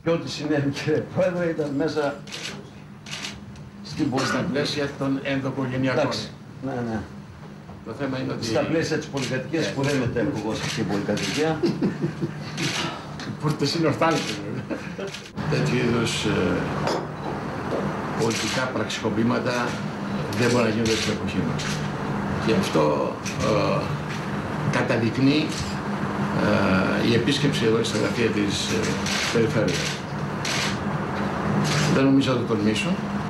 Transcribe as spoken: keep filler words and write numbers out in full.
Και ό,τι συνέβη, κύριε Πρόεδρε, ήταν μέσα στην πολιτική. Στα πλαίσια των ενδοοικογενειακών. Εντάξει, ναι, ναι. Το θέμα είναι ότι... Στα πλαίσια της πολυκατοικίας που δεν μετέχω εγώ σε αυτή την πολυκατοικία. Οι πόρτες είναι ορθάλιτες, βέβαια. Τέτοιου είδους ε, πολιτικά πραξικοπήματα δεν μπορεί να γίνονται στην εποχή μας. Και αυτό ε, καταδεικνύει ε, η επίσκεψη εδώ στα γραφεία της ε, Περιφέρειας. Δεν νομίζω να το τολμήσω.